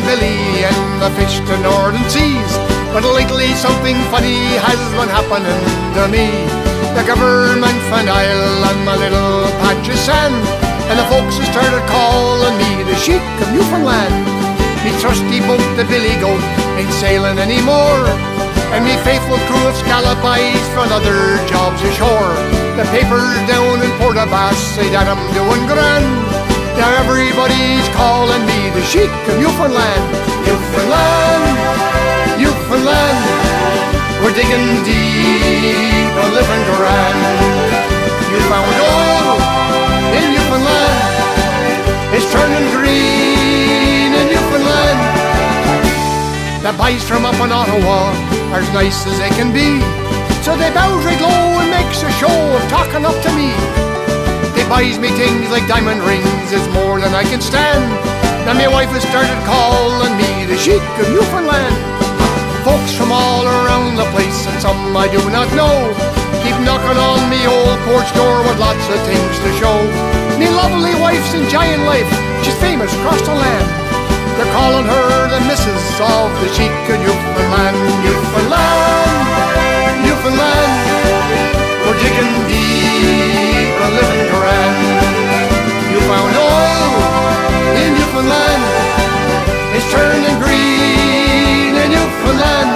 Billy and the fish to northern seas. But lately something funny has been happening to me. The government found oil on my little patch of sand, and the folks started calling me the Sheik of Newfoundland. Me trusty boat, the Billy Goat, ain't sailing anymore, and me faithful crew of scallop eyes found other jobs ashore. The papers down in Port aux Basques say that I'm doing grand. Now everybody's calling me the Sheik of Newfoundland. Newfoundland, Newfoundland, we're digging deep and living grand. You found oil in Newfoundland, it's turning green in Newfoundland. The boys from up in Ottawa are as nice as they can be, so they bows right low and makes a show of talking up to me. They buys me things like diamond rings, it's more than I can stand. Now my wife has started calling me the Sheik of Newfoundland. Folks from all around the place, and some I do not know, keep knocking on me old porch door with lots of things to show. Me lovely wife's enjoying life, she's famous across the land. They're calling her the missus of the Sheik of Newfoundland. Newfoundland, Newfoundland, we're digging deep and living grand. You found oil in Newfoundland, it's turning green in Newfoundland.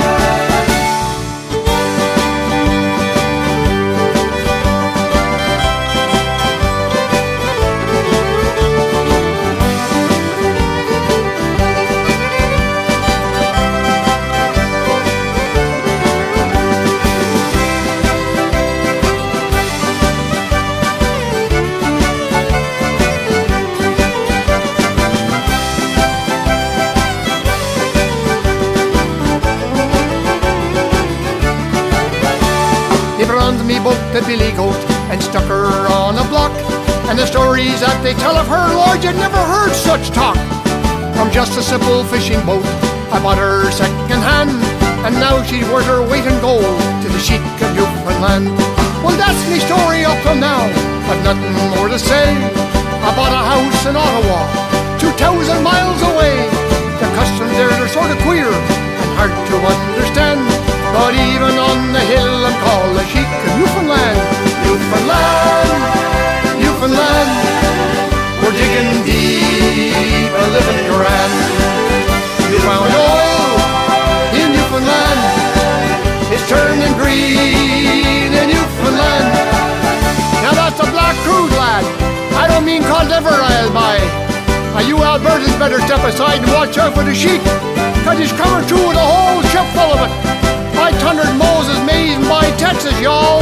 They bronzed me boat, the Billy Goat, and stuck her on a block. And the stories that they tell of her, Lord, you'd never heard such talk. From just a simple fishing boat, I bought her second hand, and now she's worth her weight in gold to the Sheik of Newfoundland. Well, that's me story up till now, I've nothing more to say. I bought a house in Ottawa, 2,000 miles away. The customs there are sort of queer and hard to understand, but even on the hill I'm called the Sheik of Newfoundland. Newfoundland, Newfoundland, we're digging deep and living grand. You found oil in Newfoundland, it's turning green in Newfoundland. Now that's a black cruise, lad, I don't mean cod liver I'll buy. You Albertans better step aside and watch out for the Sheik, 'cause he's coming through with a whole ship full of it. By thundered Moses, Mays, and by Texas, y'all.